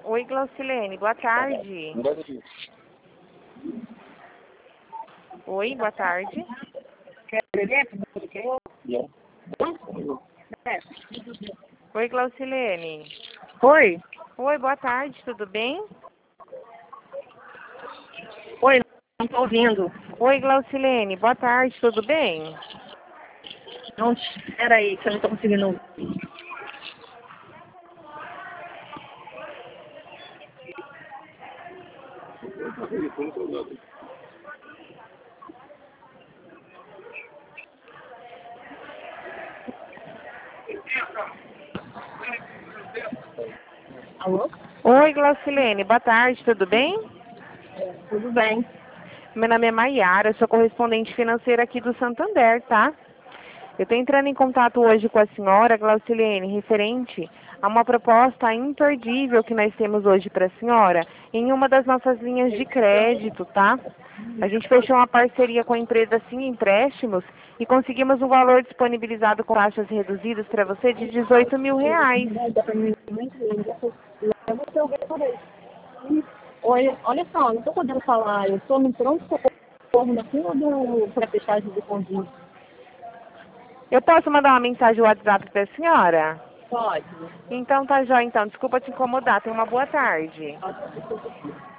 Oi, Glaucilene, boa tarde. Oi, boa tarde. Oi, Glaucilene. Oi? Oi, boa tarde, tudo bem? Oi, não tô ouvindo. Oi, Glaucilene, boa tarde, tudo bem? Não, espera aí, que eu não tô conseguindo ouvir. Alô? Oi, Glaucilene, boa tarde, tudo bem? Tudo bem. Meu nome é Maiara, eu sou correspondente financeira aqui do Santander, tá? Eu estou entrando em contato hoje com a senhora, Glaucilene, referente a uma proposta imperdível que nós temos hoje para a senhora em uma das nossas linhas de crédito, tá? A gente fechou uma parceria com a empresa Sim Empréstimos e conseguimos um valor disponibilizado com taxas reduzidas para você de R$ 18.000. Oi, olha só, não tô podendo falar, eu tô no pronto-socorro na fila pra fechagem do convite. Eu posso mandar uma mensagem no WhatsApp para a senhora? Pode. Então tá jóia, então. Desculpa te incomodar. Tenha uma boa tarde. Pode.